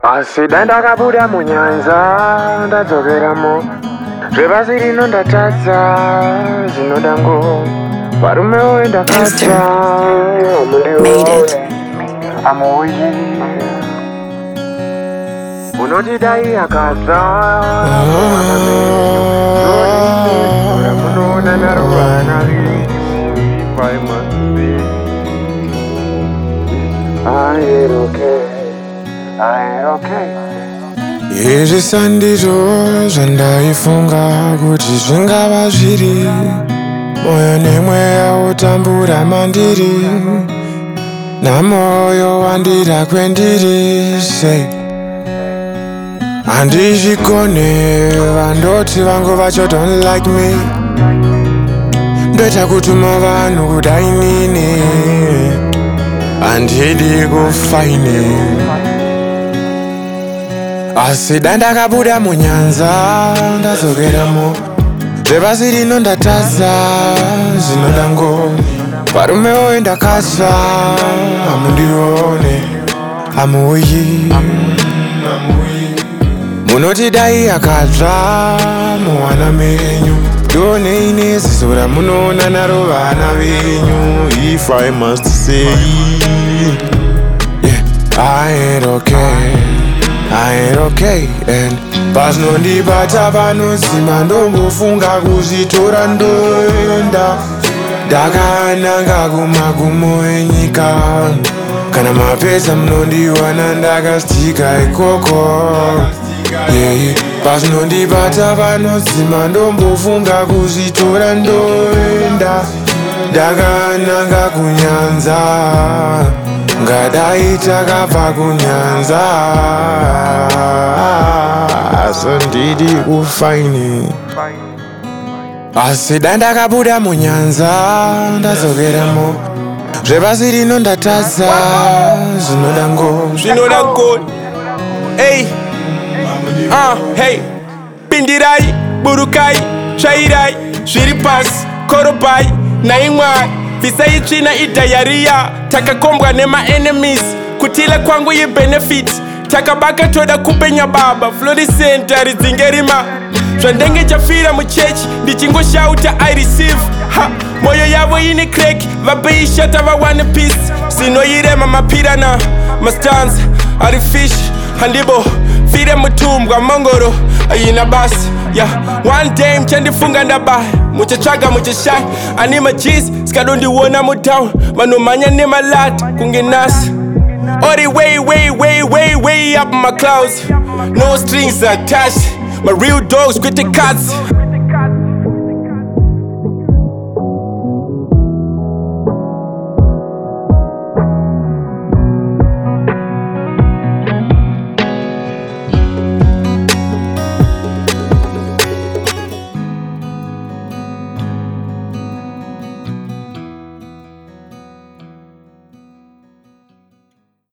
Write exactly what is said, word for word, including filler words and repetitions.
Asida ndakabuda munyanza ndadzokeramo zvebasi rino ndatadza zvinoda ngo varume wowe ndakadza mundione amuyi unoti dai akadza munoona naruvana if I must be I ain't okay I ain't okay. Izvi sandizvo zvandaifunga kuti zvingava zviri moyo nemweya wotambura mandiri namoyo wandira kwendiri sei handizvikone vandoti vangu vacho don't like me ndoita kutuma vanhu kudai nini handidi kufaini asida ndakabuda munyanza ndadzokeramo zvebasi rino ndatadza zvinoda ngo varume wowe ndakadza hamundione hamuyi munoti dai akadzva muwana menyu ndione ine ziso ramunoona naro vana venyu if I must say yeah, I ain't okay I ain't okay and pazinondibata panozima ndombofunga kuzvitora ndoenda ndakananga kumagumo enyika kana mapesa munondiwana ndakastika ikoko yeah. Pazinondibata panozima ndombofunga kuzvitora ndoenda ndakananga kunyanza ngadai takabva kunyanza asondidi kufaini asida ndakabuda munyanza ndadzokeramo zvebasi rino ndatadza zvinoda ngo zvinoda ngo hey ah hey pindirai burukai tsvairai zviri pasi korobai naimwari bvisai tsvina idhayariya takakombwa nema-enemies kutila kwangu yebenefit takabaka toda kupenya baba florisenta ridzinge rima zvandenge chafira muchechi ndichingosauta I receive ha moyo yavo ine crack vapeishata vawane peace sinoyirema mapirana mastanza ari fish handibo fire mutumbwa mongoro ayina basi yeah. One day mchandifunga ndabaya muchatsvaga muchashaya ani majisi sikadondiona mutown vanomhanya nemalata kunge nasi ori way way way way way up my clouds no strings attached my real dogs with the cuts